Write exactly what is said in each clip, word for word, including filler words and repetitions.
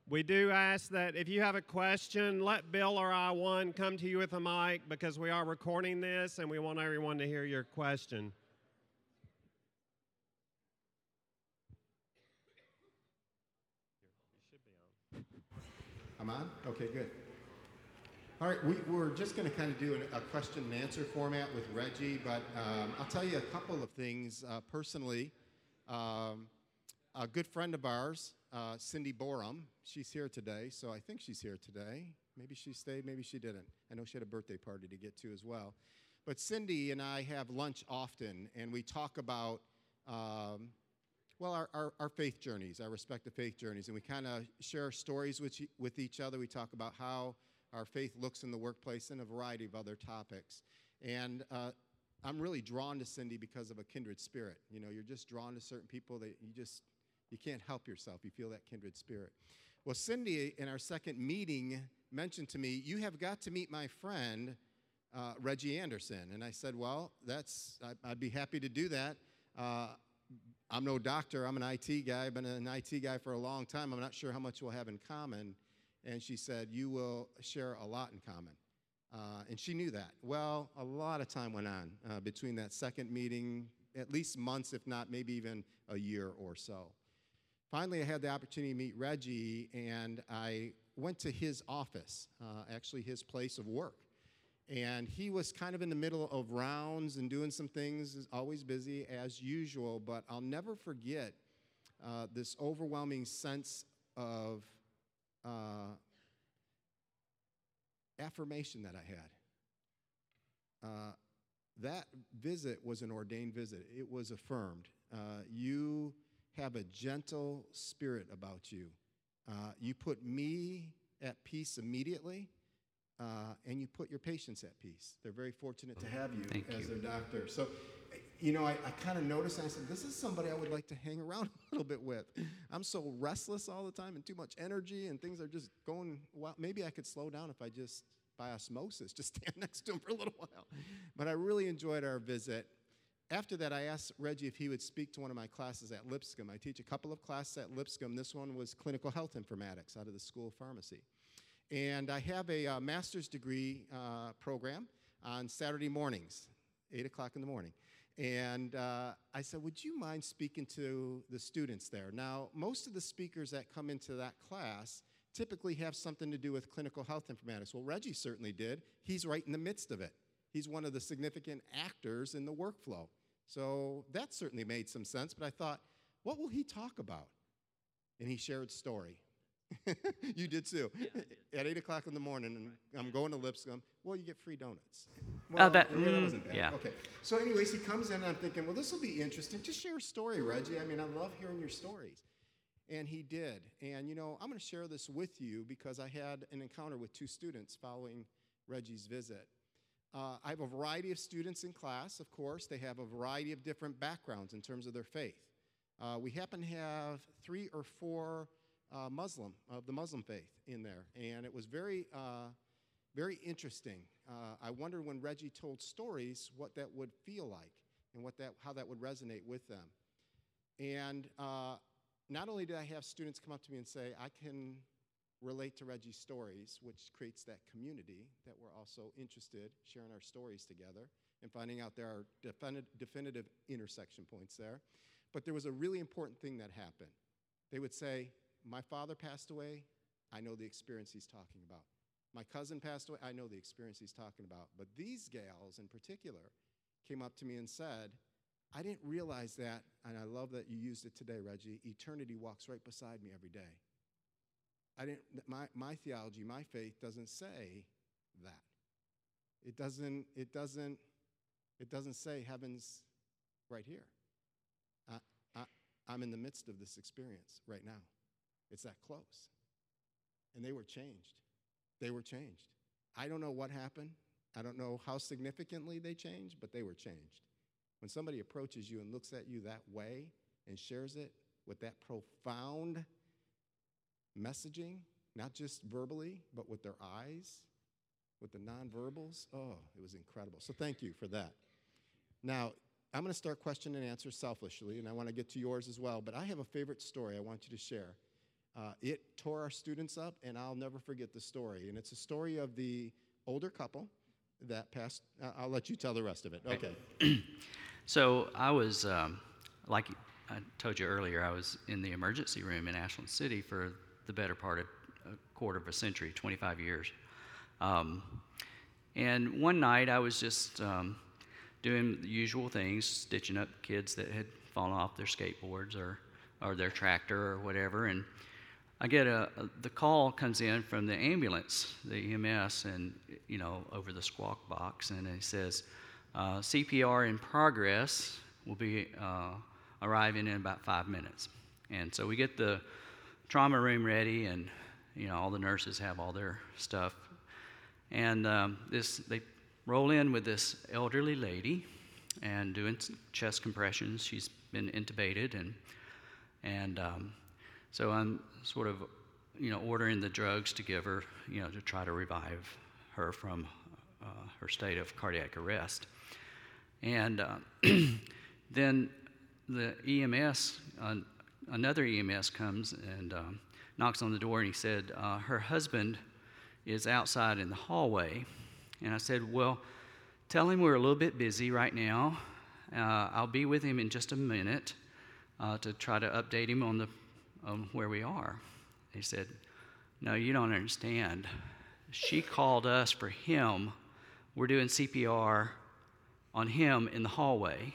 We do ask that if you have a question, let Bill or I, one, come to you with a mic because we are recording this and we want everyone to hear your question. I'm on? Okay, good. All right, we, we're just going to kind of do an, a question and answer format with Reggie, but um, I'll tell you a couple of things uh, personally. Um, a good friend of ours, uh, Cindy Borum, she's here today, so I think she's here today. Maybe she stayed, maybe she didn't. I know she had a birthday party to get to as well. But Cindy and I have lunch often, and we talk about um, Well, our, our, our faith journeys, our respective faith journeys, and we kind of share stories with, with each other. We talk about how our faith looks in the workplace and a variety of other topics. And uh, I'm really drawn to Cindy because of a kindred spirit. You know, you're just drawn to certain people that you just, you can't help yourself. You feel that kindred spirit. Well, Cindy, in our second meeting, mentioned to me, you have got to meet my friend, uh, Reggie Anderson. And I said, well, that's, I, I'd be happy to do that. Uh, I'm no doctor. I'm an I T guy. I've been an I T guy for a long time. I'm not sure how much we'll have in common. And she said, you will share a lot in common. Uh, and she knew that. Well, a lot of time went on uh, between that second meeting, at least months, if not maybe even a year or so. Finally, I had the opportunity to meet Reggie, and I went to his office, uh, actually his place of work. And he was kind of in the middle of rounds and doing some things, always busy as usual, but I'll never forget uh, this overwhelming sense of uh, affirmation that I had. Uh, that visit was an ordained visit. It was affirmed. Uh, you have a gentle spirit about you. Uh, you put me at peace immediately. Uh, and you put your patients at peace. They're very fortunate to have you Thank as you. their doctor. So, you know, I, I kind of noticed, and I said, this is somebody I would like to hang around a little bit with. I'm so restless all the time and too much energy, and things are just going, well, maybe I could slow down if I just, by osmosis, just stand next to him for a little while. But I really enjoyed our visit. After that, I asked Reggie if he would speak to one of my classes at Lipscomb. I teach a couple of classes at Lipscomb. This one was clinical health informatics out of the School of Pharmacy. And I have a uh, master's degree uh, program on Saturday mornings, eight o'clock in the morning. And uh, I said, would you mind speaking to the students there? Now, most of the speakers that come into that class typically have something to do with clinical health informatics. Well, Reggie certainly did. He's right in the midst of it. He's one of the significant actors in the workflow. So that certainly made some sense, but I thought, what will he talk about? And he shared story. You did too. Yeah, I did. At eight o'clock in the morning, and I'm going to Lipscomb. Well, you get free donuts. Oh, Well, that- yeah, that mm, wasn't bad. yeah. Okay. So, anyways, he comes in, and I'm thinking, well, this will be interesting. Just share a story, Reggie. I mean, I love hearing your stories. And he did. And, you know, I'm going to share this with you because I had an encounter with two students following Reggie's visit. Uh, I have a variety of students in class, of course. They have a variety of different backgrounds in terms of their faith. Uh, we happen to have three or four uh, Muslim, of the Muslim faith in there. And it was very, uh, very interesting. Uh, I wondered when Reggie told stories what that would feel like and what that, how that would resonate with them. And uh, not only did I have students come up to me and say, I can relate to Reggie's stories, which creates that community that we're also interested sharing our stories together and finding out there are defini- definitive intersection points there. But there was a really important thing that happened. They would say, my father passed away, I know the experience he's talking about. My cousin passed away, I know the experience he's talking about. But these gals in particular came up to me and said, I didn't realize that, and I love that you used it today, Reggie, eternity walks right beside me every day. I didn't, my, my theology, my faith doesn't say that. It doesn't, it doesn't, it doesn't say heaven's right here. I, I, I'm in the midst of this experience right now. It's that close. And they were changed. They were changed. I don't know what happened. I don't know how significantly they changed, but they were changed. When somebody approaches you and looks at you that way and shares it with that profound messaging, not just verbally, but with their eyes, with the nonverbals, oh, it was incredible. So thank you for that. Now, I'm going to start question and answer selfishly, and I want to get to yours as well, but I have a favorite story I want you to share. Uh, it tore our students up, and I'll never forget the story. And it's a story of the older couple that passed. Uh, I'll let you tell the rest of it. Okay. So I was, um, like I told you earlier, I was in the emergency room in Ashland City for the better part of a quarter of a century, twenty-five years. Um, and one night I was just um, doing the usual things, stitching up kids that had fallen off their skateboards or, or their tractor or whatever, and I get a, a the call comes in from the ambulance, the E M S, and you know over the squawk box, and it says uh, C P R in progress, will be uh, arriving in about five minutes. And so we get the trauma room ready, and you know all the nurses have all their stuff, and um, this they roll in with this elderly lady, and doing chest compressions. She's been intubated, and and um, so I'm sort of, you know, ordering the drugs to give her, you know, to try to revive her from uh, her state of cardiac arrest. And uh, then the E M S, uh, another E M S comes and um, knocks on the door, and he said, uh, her husband is outside in the hallway. And I said, well, tell him we're a little bit busy right now. Uh, I'll be with him in just a minute uh, to try to update him on the on where we are. He said, no, you don't understand. She called us for him. We're doing C P R on him in the hallway.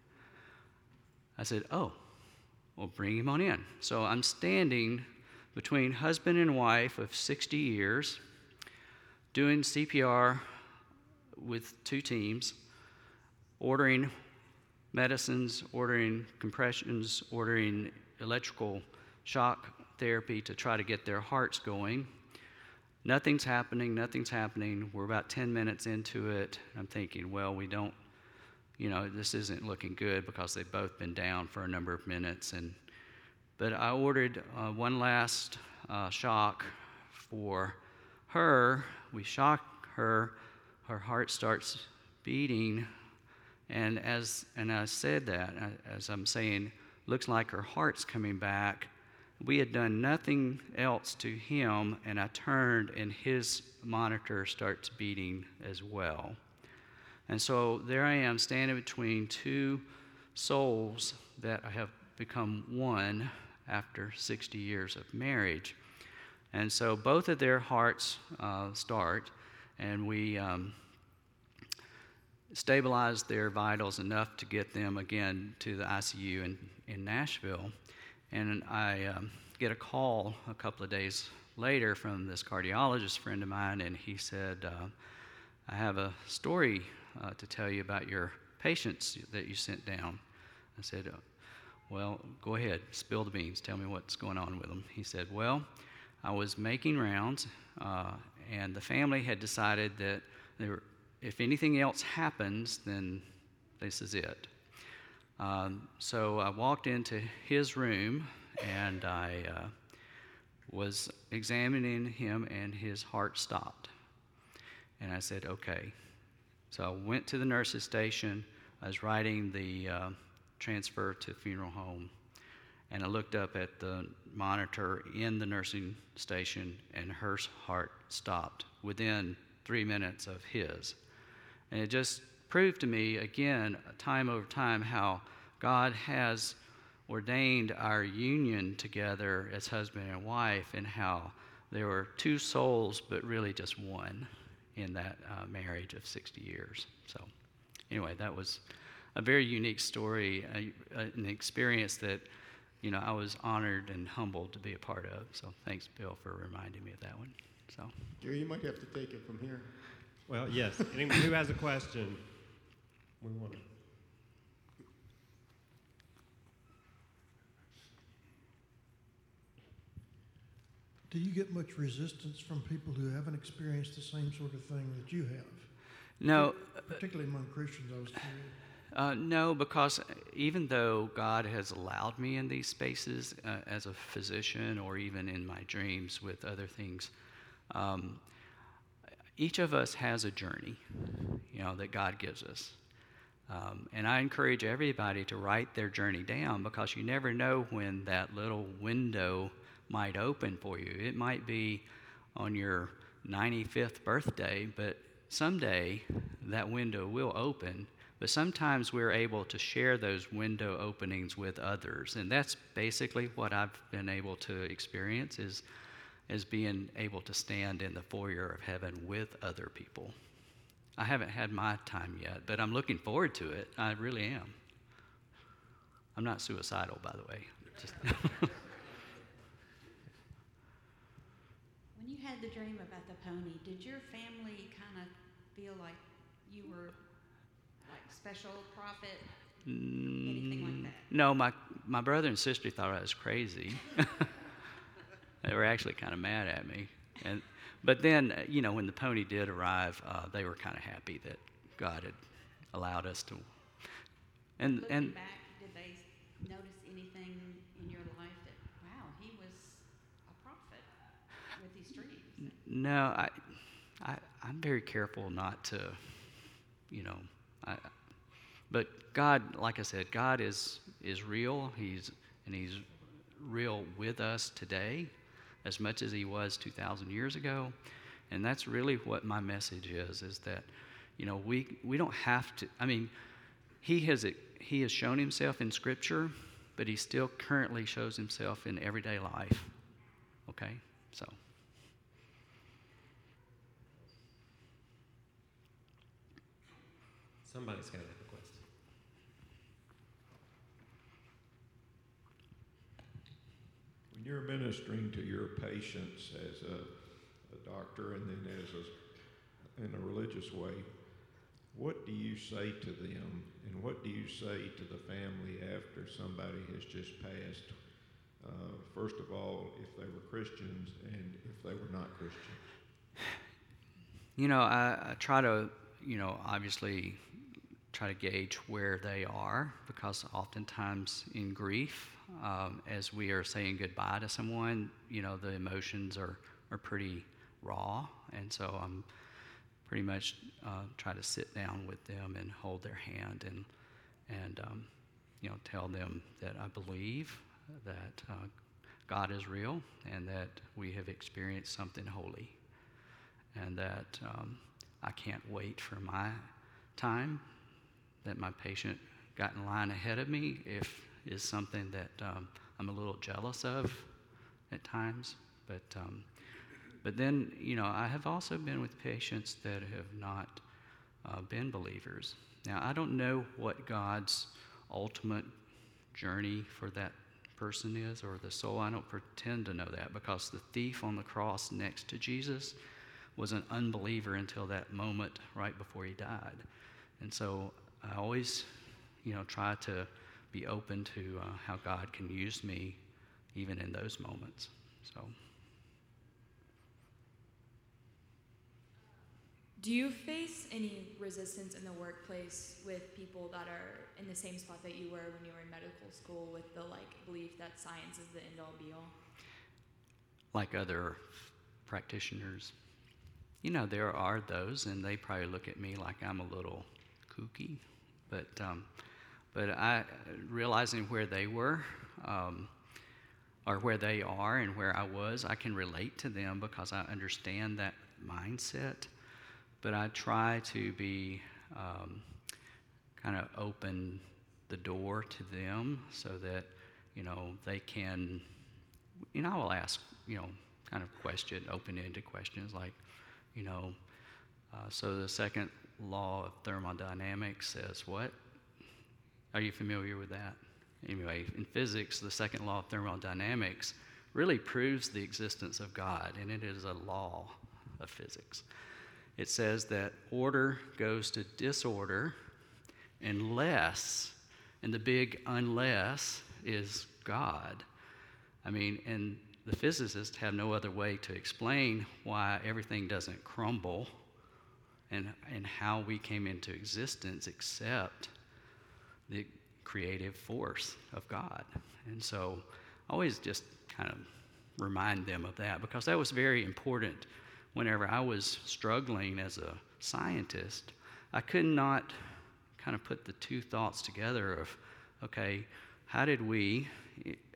I said, oh, well, bring him on in. So I'm standing between husband and wife of sixty years, doing C P R with two teams, ordering medicines, ordering compressions, ordering electrical shock therapy to try to get their hearts going. Nothing's happening, nothing's happening. We're about ten minutes into it. I'm thinking, well, we don't, you know, this isn't looking good because they've both been down for a number of minutes. And but I ordered uh, one last uh, shock for her. We shock her. Her heart starts beating. And as and I said that, as I'm saying, looks like her heart's coming back. We had done nothing else to him, and I turned, and his monitor starts beating as well. And so there I am, standing between two souls that have become one after sixty years of marriage. And so both of their hearts uh, start, and we um, stabilized their vitals enough to get them again to the I C U in, in Nashville. And I um, get a call a couple of days later from this cardiologist friend of mine, and he said, uh, I have a story uh, to tell you about your patients that you sent down. I said, uh, well, go ahead, spill the beans, tell me what's going on with them. He said, well, I was making rounds, uh, and the family had decided that they were, if anything else happens, then this is it. Um, so I walked into his room, and I uh, was examining him, and his heart stopped. And I said, okay. So I went to the nurse's station. I was writing the uh, transfer to funeral home, and I looked up at the monitor in the nursing station, and her heart stopped within three minutes of his. And it just proved to me again, time over time, how God has ordained our union together as husband and wife, and how there were two souls, but really just one in that uh, marriage of sixty years. So anyway, that was a very unique story, a, an experience that, you know, I was honored and humbled to be a part of. So thanks, Bill, for reminding me of that one. So Gary, you might have to take it from here. Well, yes. Anyone who has a question, we want to. Do you get much resistance from people who haven't experienced the same sort of thing that you have? No. Particularly among Christians, I was curious. Uh, no, because even though God has allowed me in these spaces uh, as a physician, or even in my dreams with other things, um, each of us has a journey, you know, that God gives us. Um, and I encourage everybody to write their journey down, because you never know when that little window might open for you. It might be on your ninety-fifth birthday, but someday that window will open. But sometimes we're able to share those window openings with others, and that's basically what I've been able to experience is, is being able to stand in the foyer of heaven with other people. I haven't had my time yet, but I'm looking forward to it. I really am. I'm not suicidal, by the way. Just When you had the dream about the pony, did your family kind of feel like you were like special prophet, anything like that? No, my, my brother and sister thought I was crazy. They were actually kind of mad at me. And, but then, uh, you know, when the pony did arrive, uh, they were kind of happy that God had allowed us to. And, Looking and back, did they notice anything in your life that, wow, he was a prophet with these dreams? no, I, I, I'm very careful not to, you know, I, but God, like I said, God is, is real. He's, and he's real with us today as much as he was two thousand years ago. And that's really what my message is, is that, you know, we, we don't have to, I mean, he has, he has shown himself in Scripture, but he still currently shows himself in everyday life. Okay? So. Somebody's got to have a question. When you're ministering to your patients as a, a doctor and then as a, in a religious way, what do you say to them, and what do you say to the family after somebody has just passed? Uh, first of all, if they were Christians and if they were not Christians. You know, I, I try to, you know, obviously try to gauge where they are, because oftentimes in grief, um, as we are saying goodbye to someone, you know, the emotions are, are pretty raw. And so I'm pretty much uh, try to sit down with them and hold their hand and, and um, you know, tell them that I believe that uh, God is real and that we have experienced something holy, and that um, I can't wait for my time, that my patient got in line ahead of me if is something that um, I'm a little jealous of at times. But um, but then, you know, I have also been with patients that have not uh, been believers. Now, I don't know what God's ultimate journey for that person is, or the soul. I don't pretend to know that, because the thief on the cross next to Jesus was an unbeliever until that moment right before he died. And so I always, you know, try to be open to uh, how God can use me even in those moments. So. Do you face any resistance in the workplace with people that are in the same spot that you were when you were in medical school, with the like belief that science is the end all be all? Like other practitioners? You know, there are those, and they probably look at me like I'm a little kooky, but um, but I, realizing where they were, um, or where they are and where I was, I can relate to them because I understand that mindset. But I try to be um, kind of open the door to them so that, you know, they can, you know, I will ask, you know, kind of question, open-ended questions like, you know, uh, so the second law of thermodynamics says what? Are you familiar with that? Anyway, in physics, the second law of thermodynamics really proves the existence of God, and it is a law of physics. It says that order goes to disorder unless, and the big unless is God. I mean, and the physicists have no other way to explain why everything doesn't crumble and, and how we came into existence except the creative force of God. And so I always just kind of remind them of that, because that was very important. Whenever I was struggling as a scientist, I could not kind of put the two thoughts together of, okay, how did we,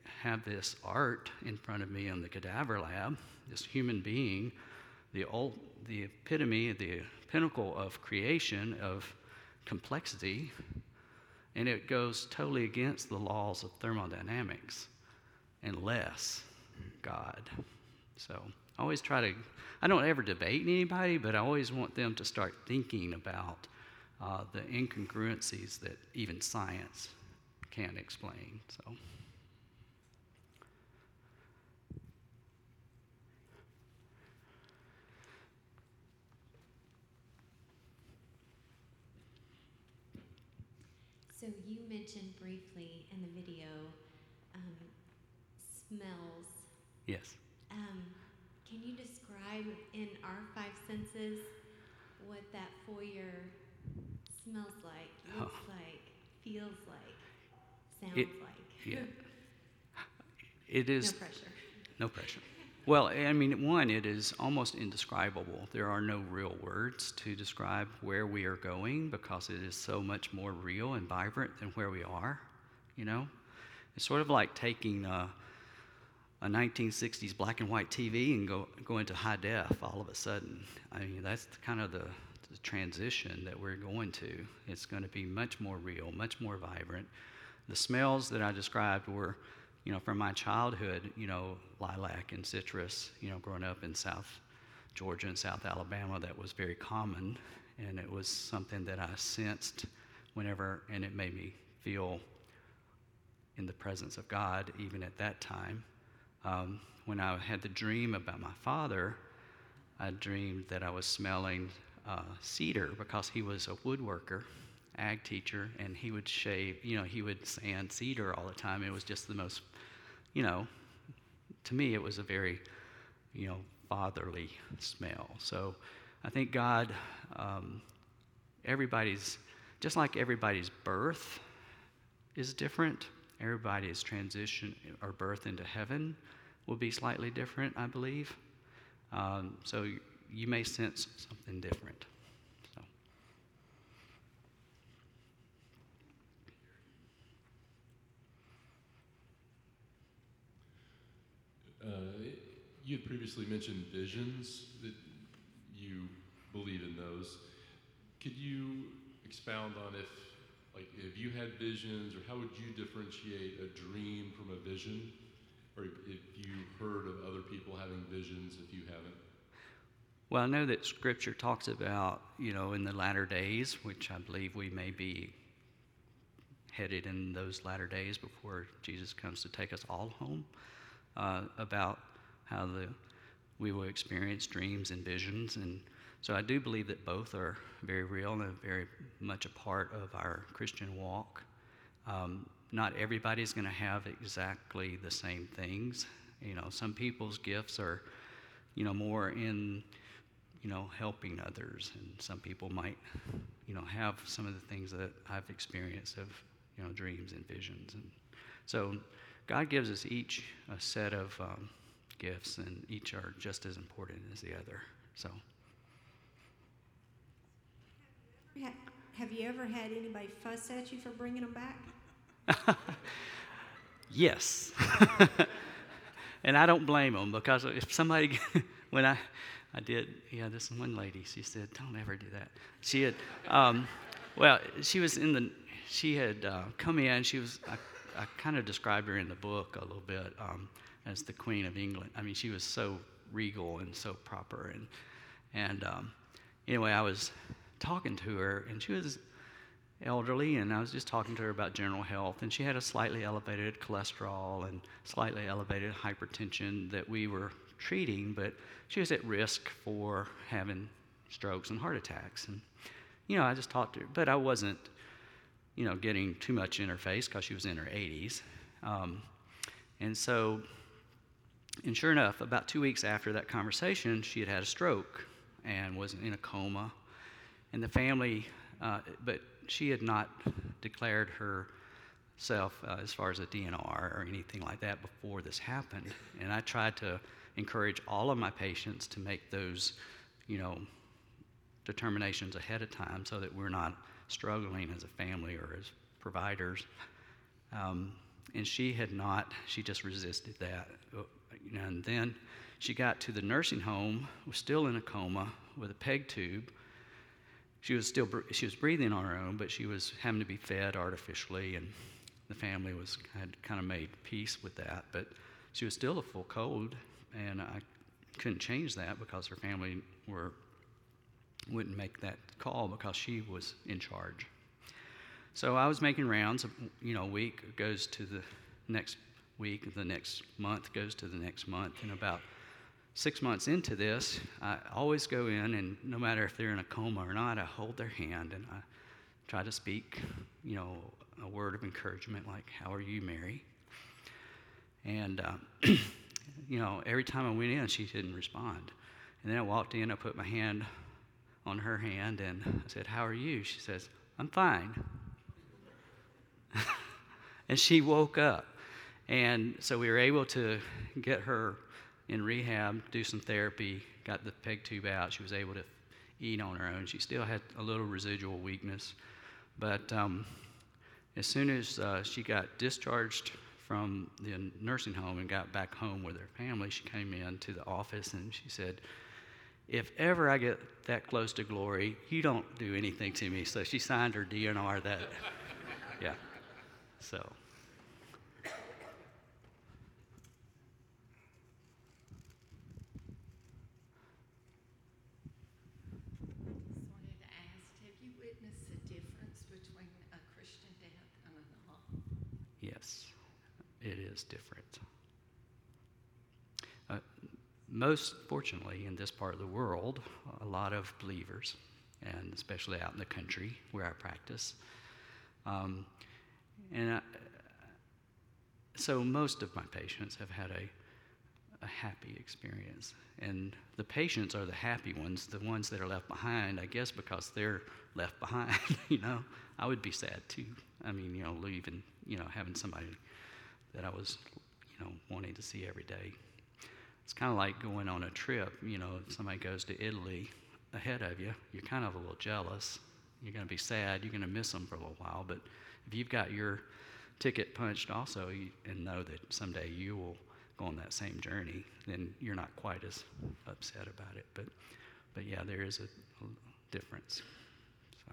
have this art in front of me in the cadaver lab, this human being, the old, the epitome, the pinnacle of creation, of complexity, and it goes totally against the laws of thermodynamics, unless God. So I always try to, I don't ever debate anybody, but I always want them to start thinking about uh, the incongruencies that even science can't explain. So. So you mentioned briefly in the video um, smells. Yes. Um, can you describe in our five senses what that foyer smells like, looks Oh. like, feels like, sounds It- like? Yeah. It is. No pressure. No pressure. Well, I mean, one, it is almost indescribable. There are no real words to describe where we are going because it is so much more real and vibrant than where we are, you know? It's sort of like taking a, a nineteen sixties black and white T V and go, go into high def all of a sudden. I mean, that's the, kind of the, the transition that we're going to. It's going to be much more real, much more vibrant. The smells that I described were, you know, from my childhood, you know, lilac and citrus, you know, growing up in South Georgia and South Alabama, that was very common. And it was something that I sensed whenever, and it made me feel in the presence of God, even at that time. Um, when I had the dream about my father, I dreamed that I was smelling uh, cedar because he was a woodworker, ag teacher, and he would shave, you know, he would sand cedar all the time. It was just the most, you know, to me it was a very, you know, fatherly smell. So I think God, um, everybody's, just like everybody's birth is different, everybody's transition or birth into heaven will be slightly different, I believe. Um, so you, you may sense something different. So. Uh, you had previously mentioned visions, that you believe in those. Could you expound on if, like, if you had visions, or how would you differentiate a dream from a vision? Or if you heard of other people having visions, if you haven't? Well, I know that Scripture talks about, you know, in the latter days, which I believe we may be headed in those latter days before Jesus comes to take us all home, uh, about how the we will experience dreams and visions. And so I do believe that both are very real and very much a part of our Christian walk. Um, not everybody's going to have exactly the same things. You know, some people's gifts are, you know, more in, you know, helping others, and some people might, you know, have some of the things that I've experienced of, you know, dreams and visions. And so God gives us each a set of um, gifts, and each are just as important as the other. So. Ha- Have you ever had anybody fuss at you for bringing them back? Yes. And I don't blame them, because if somebody, when I, I did, yeah, this one lady, she said, don't ever do that. She had, um, well, she was in the, she had uh, come in, she was, I, I kind of described her in the book a little bit um, as the Queen of England. I mean, she was so regal and so proper. And, and um, anyway, I was talking to her, and she was elderly, and I was just talking to her about general health, and she had a slightly elevated cholesterol and slightly elevated hypertension that we were treating, but she was at risk for having strokes and heart attacks. And, you know, I just talked to her, but I wasn't, you know, getting too much in her face because she was in her eighties. Um, and so, and sure enough, about two weeks after that conversation, she had had a stroke and was in a coma. And the family, uh, but she had not declared herself uh, as far as a D N R or anything like that before this happened. And I tried to encourage all of my patients to make those, you know, determinations ahead of time so that we're not struggling as a family or as providers. Um, and she had not, she just resisted that. Uh, You know, and then she got to the nursing home, was still in a coma with a peg tube. She was still, br- she was breathing on her own, but she was having to be fed artificially, and the family was had kind of made peace with that. But she was still a full cold, and I couldn't change that because her family were wouldn't make that call because she was in charge. So I was making rounds. You know, a week goes to the next week, the next month goes to the next month, and about six months into this, I always go in, and no matter if they're in a coma or not, I hold their hand and I try to speak, you know, a word of encouragement like, "How are you, Mary?" And, uh, you know, every time I went in, she didn't respond. And then I walked in, I put my hand on her hand, and I said, "How are you?" She says, "I'm fine." And she woke up. And so we were able to get her in rehab, do some therapy, got the peg tube out. She was able to eat on her own. She still had a little residual weakness. But um, as soon as uh, she got discharged from the nursing home and got back home with her family, she came in to the office and she said, "If ever I get that close to glory, you don't do anything to me." So she signed her D N R that, yeah, so. Yes, it is different. Uh, most fortunately, in this part of the world, a lot of believers, and especially out in the country where I practice, um, and I, so most of my patients have had a, a happy experience. And the patients are the happy ones, the ones that are left behind, I guess because they're left behind, you know. I would be sad too. I mean, you know, leaving, you know, having somebody that I was, you know, wanting to see every day. It's kind of like going on a trip, you know, if somebody goes to Italy ahead of you, you're kind of a little jealous. You're going to be sad, you're going to miss them for a little while, but if you've got your ticket punched also you, and know that someday you will go on that same journey, then you're not quite as upset about it. But, but yeah, there is a, a difference. So,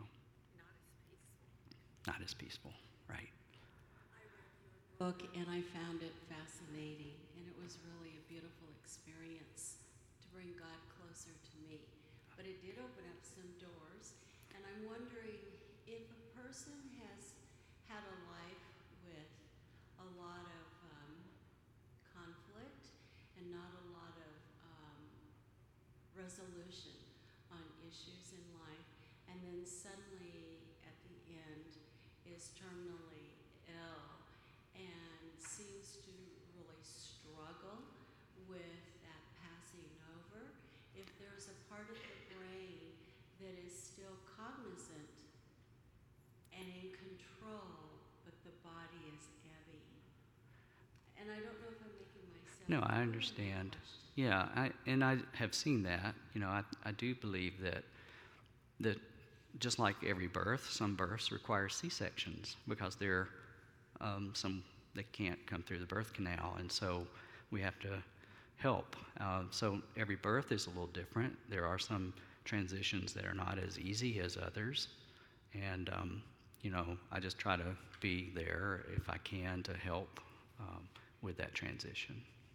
not as peaceful, right? Book, and I found it fascinating, and it was really a beautiful experience to bring God closer to me. But it did open up some doors, and I'm wondering if a person has had a life with a lot of um, conflict and not a lot of um, resolution on issues in life, and then suddenly at the end is terminally ill and seems to really struggle with that passing over. If there's a part of the brain that is still cognizant and in control, but the body is heavy. And I don't know if I'm making myself No, I clear. understand. Yeah, I, and I have seen that. You know, I, I do believe that that just like every birth, some births require C-sections because they're um, some they can't come through the birth canal, and so we have to help. Uh, so every birth is a little different. There are some transitions that are not as easy as others, and um, you know, I just try to be there if I can to help um, with that transition.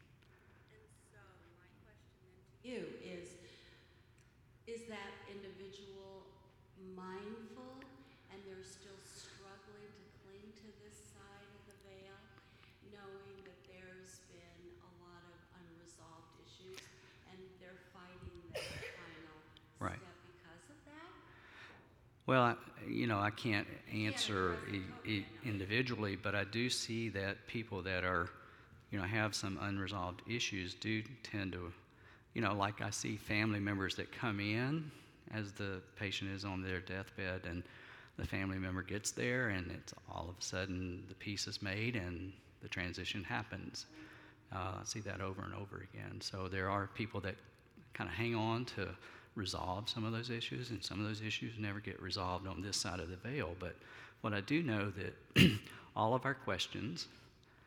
You is, is that individual mindful and they're still struggling to cling to this side of the veil, knowing that there's been a lot of unresolved issues and they're fighting that final Right. step because of that? Well, I, you know, I can't answer i- i- individually, but I do see that people that are, you know, have some unresolved issues do tend to, you know, like I see family members that come in as the patient is on their deathbed and the family member gets there and it's all of a sudden the peace is made and the transition happens. Uh, I see that over and over again. So there are people that kind of hang on to resolve some of those issues, and some of those issues never get resolved on this side of the veil. But what I do know that all of our questions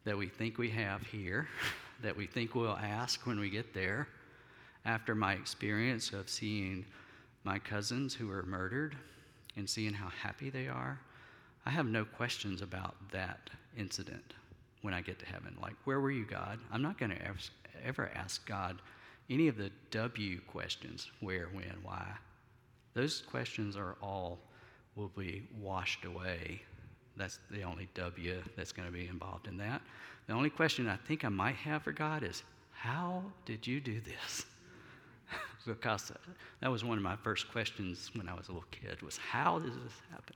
that we think we have here, that we think we'll ask when we get there. After my experience of seeing my cousins who were murdered and seeing how happy they are, I have no questions about that incident when I get to heaven. Like, where were you, God? I'm not going to ever, ever ask God any of the W questions, where, when, why. Those questions are all will be washed away. That's the only W that's going to be involved in that. The only question I think I might have for God is, how did you do this? Because that was one of my first questions when I was a little kid, was how does this happen?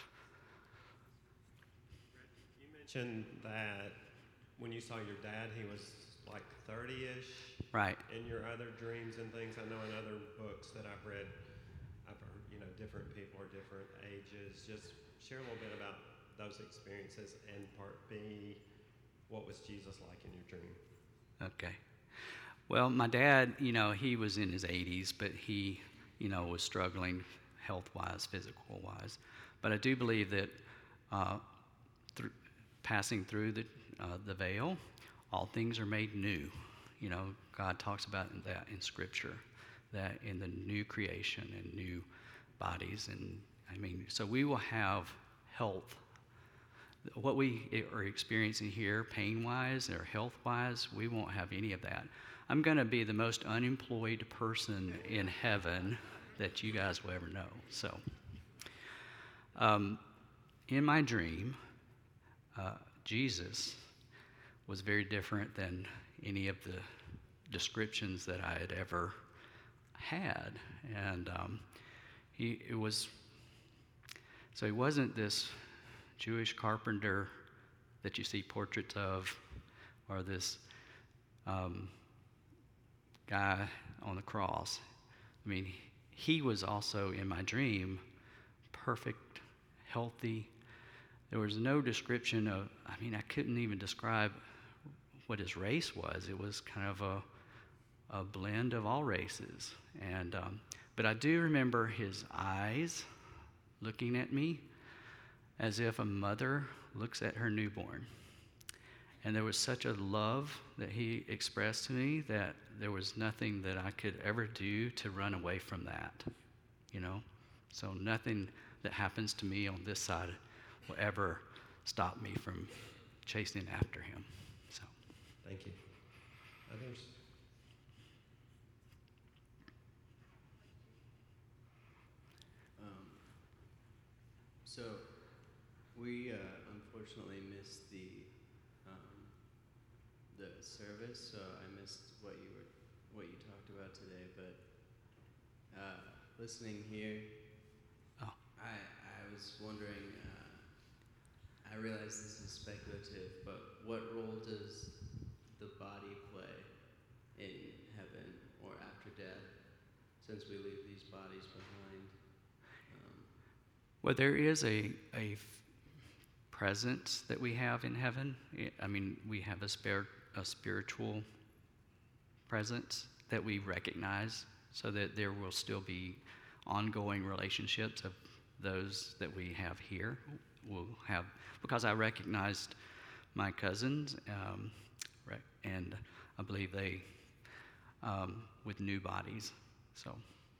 You mentioned that when you saw your dad, he was like thirty-ish. Right. In your other dreams and things, I know in other books that I've read, I've heard, you know, different people are different ages. Just share a little bit about those experiences, and part B, what was Jesus like in your dream? Okay. Well, my dad, you know, he was in his eighties, but he, you know, was struggling health-wise, physical-wise. But I do believe that uh, through, passing through the, uh, the veil, all things are made new. You know, God talks about that in Scripture, that in the new creation and new bodies. And I mean, so we will have health. What we are experiencing here, pain-wise or health-wise, we won't have any of that. I'm going to be the most unemployed person in heaven that you guys will ever know. So, um, in my dream, uh, Jesus was very different than any of the descriptions that I had ever had. And um, he it was, so he wasn't this Jewish carpenter that you see portraits of, or this um, guy on the cross. I mean, he was also, in my dream, perfect, healthy. There was no description of, I mean, I couldn't even describe what his race was. It was kind of a, a blend of all races. And um, but I do remember his eyes looking at me as if a mother looks at her newborn. And there was such a love that he expressed to me that there was nothing that I could ever do to run away from that, you know? So nothing that happens to me on this side will ever stop me from chasing after him. So, thank you. Others? Um, so we uh, unfortunately missed the um, the service, so I missed what you were what you talked about today. But uh, listening here, oh. I I was wondering. Uh, I realize this is speculative, but what role does the body play in heaven or after death, since we leave these bodies behind? Um, well, there is a a presence that we have in heaven. I mean, we have a, spir- a spiritual presence that we recognize, so that there will still be ongoing relationships of those that we have here. We'll have, because I recognized my cousins, um, and I believe they, um, with new bodies, so.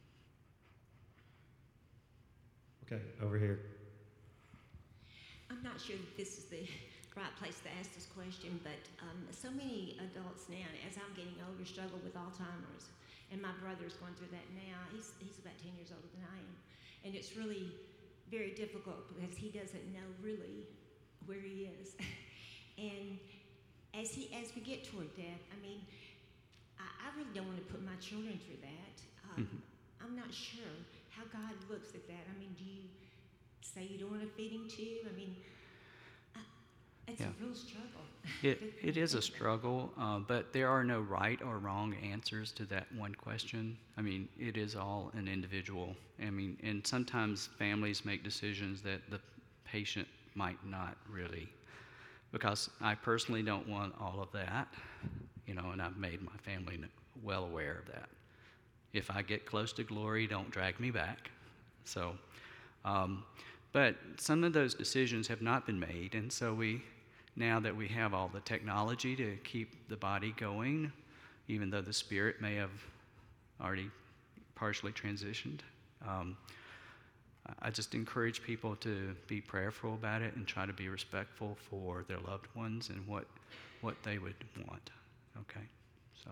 Okay, over here. I'm not sure that this is the right place to ask this question, but um, so many adults now, as I'm getting older, struggle with Alzheimer's. And my brother's going through that now. He's, he's about ten years older than I am. And it's really very difficult because he doesn't know really where he is. And as he as we get toward death, I mean, I, I really don't want to put my children through that. Um, Mm-hmm. I'm not sure how God looks at that. I mean, do you say you don't want to feed him too? I mean, I, it's Yeah. a real struggle. It, it is a struggle, uh, but there are no right or wrong answers to that one question. I mean, it is all an individual. I mean, and sometimes families make decisions that the patient might not really, because I personally don't want all of that, you know, and I've made my family well aware of that. If I get close to glory, don't drag me back. So, um, but some of those decisions have not been made, and so we now that we have all the technology to keep the body going, even though the spirit may have already partially transitioned, um, I just encourage people to be prayerful about it and try to be respectful for their loved ones and what what they would want. Okay, so.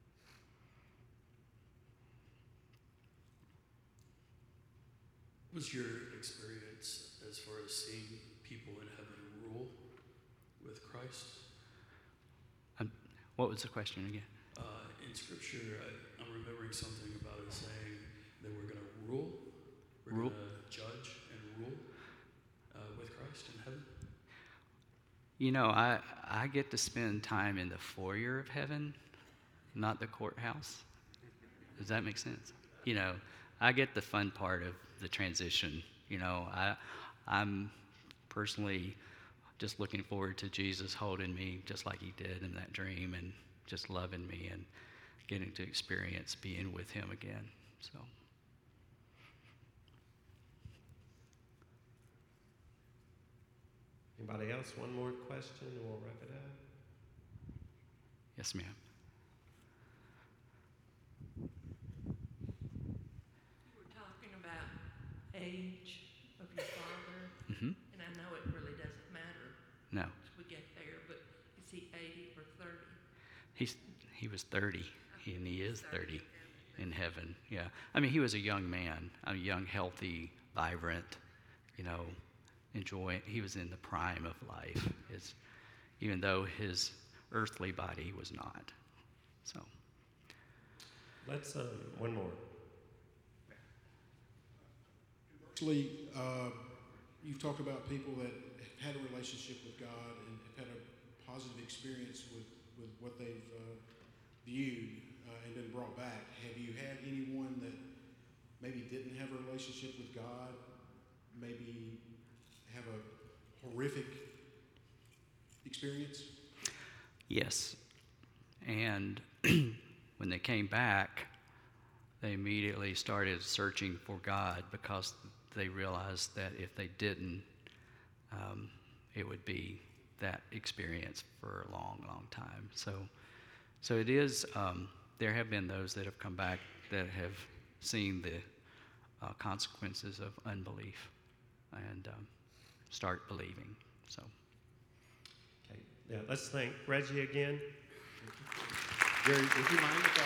What was your experience as far as seeing people in heaven rule with Christ? Um, what was the question again? Uh, in Scripture, I, I'm remembering something about it saying that we're going to rule, we're Rule? going to judge and rule uh, with Christ in heaven. You know, I, I get to spend time in the foyer of heaven, not the courthouse. Does that make sense? You know, I get the fun part of the transition. You know, I, I'm personally just looking forward to Jesus holding me just like he did in that dream and just loving me and getting to experience being with him again. So. Anybody else? One more question and we'll wrap it up. Yes, ma'am. You were talking about age of your father, Mm-hmm. and I know it really doesn't matter No. as we get there, but is he eighty or thirty? He's he was thirty, and he is thirty in heaven. Yeah, I mean, he was a young man, a young, healthy, vibrant, you know, enjoy. He was in the prime of life. It's, even though his earthly body was not. So. Let's um, one more. Actually, uh, you've talked about people that have had a relationship with God and have had a positive experience with, with what they've uh, viewed uh, and been brought back. Have you had anyone that maybe didn't have a relationship with God, maybe have a horrific experience? Yes. And when they came back, they immediately started searching for God because they realized that if they didn't, um, it would be that experience for a long, long time. So, so it is, um, there have been those that have come back that have seen the uh, consequences of unbelief and um, start believing. So. Okay. Yeah, let's thank Reggie again. Gary, would you mind if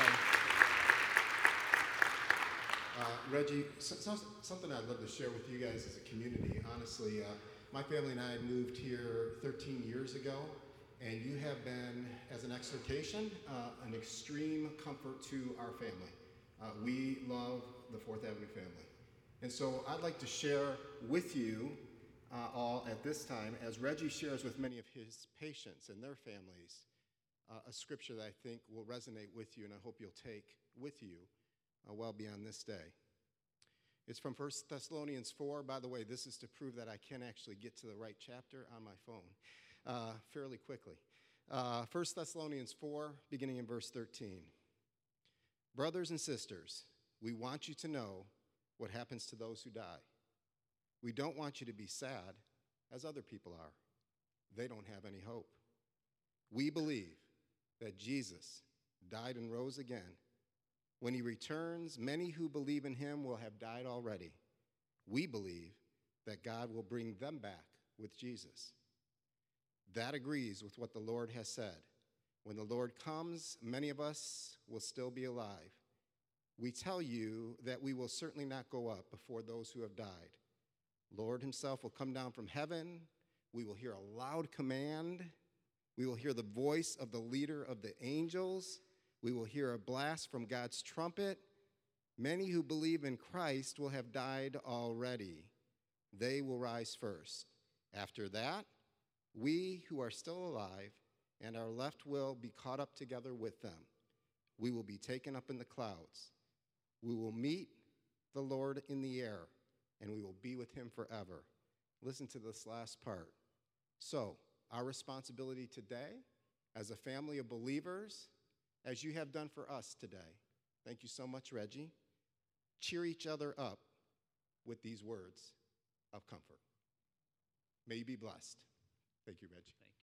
I, uh, Reggie, so, so, something I'd love to share with you guys as a community. Honestly, uh, my family and I moved here thirteen years ago, and you have been, as an exhortation, uh, an extreme comfort to our family. Uh, we love the Fourth Avenue family. And so I'd like to share with you uh, all at this time, as Reggie shares with many of his patients and their families, Uh, a scripture that I think will resonate with you, and I hope you'll take with you uh, well beyond this day. It's from First Thessalonians four. By the way, this is to prove that I can actually get to the right chapter on my phone uh, fairly quickly. Uh, First Thessalonians four, beginning in verse thirteen. Brothers and sisters, we want you to know what happens to those who die. We don't want you to be sad, as other people are. They don't have any hope. We believe that Jesus died and rose again. When he returns, many who believe in him will have died already. We believe that God will bring them back with Jesus. That agrees with what the Lord has said. When the Lord comes, many of us will still be alive. We tell you that we will certainly not go up before those who have died. Lord himself will come down from heaven. We will hear a loud command. We will hear the voice of the leader of the angels. We will hear a blast from God's trumpet. Many who believe in Christ will have died already. They will rise first. After that, we who are still alive and are left will be caught up together with them. We will be taken up in the clouds. We will meet the Lord in the air, and we will be with him forever. Listen to this last part. So, our responsibility today, as a family of believers, as you have done for us today, thank you so much, Reggie, cheer each other up with these words of comfort. May you be blessed. Thank you, Reggie. Thank you.